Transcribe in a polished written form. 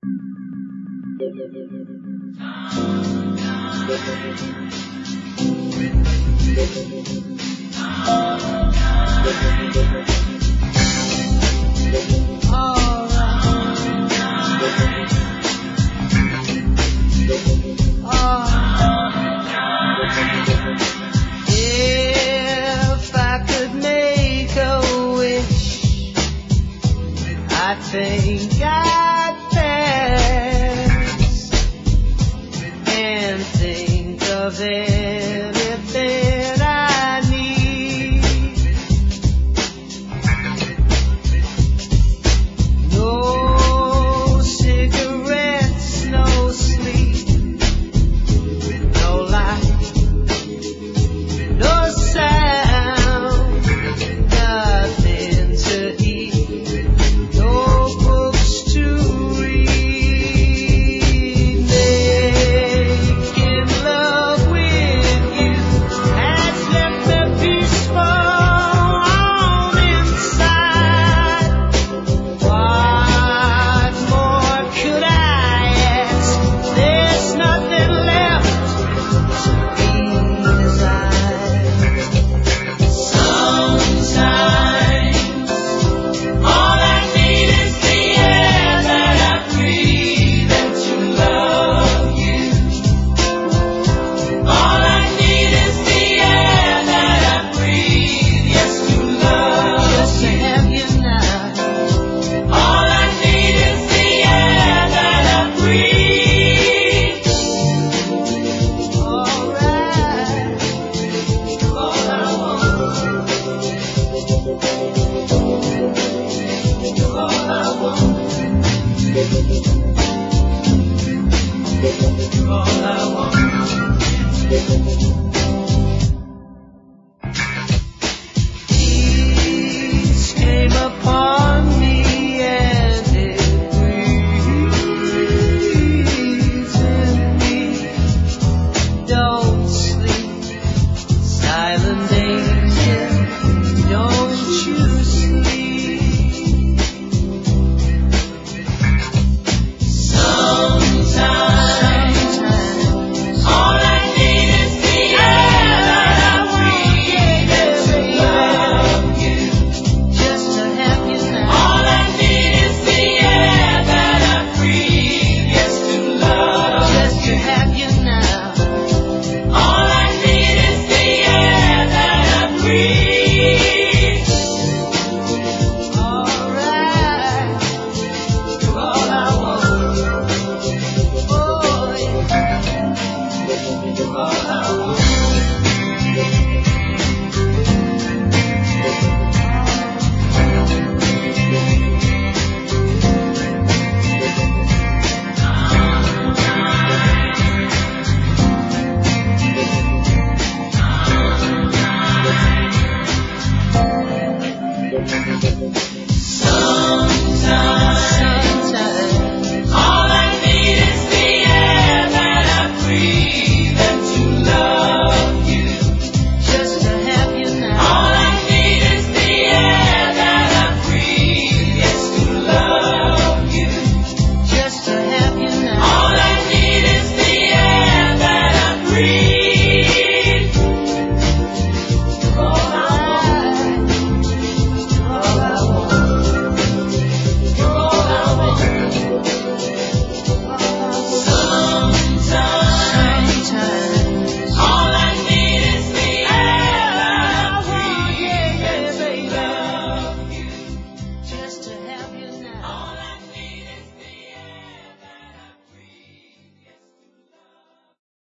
If I could make a wish, I think I'd pass and think of anything I need. No cigarettes, no sleep, no light, no sound, nothing to eat, no books to read. Making love with you has left me peaceful on inside. What more could I ask? There's nothing left to be desired. Sometimes all I need is the air that I breathe and to love you. All I need is the air that I breathe, yes, to love just to have you now. All I need is the air that I breathe. All right, all I want, all I want, all I want.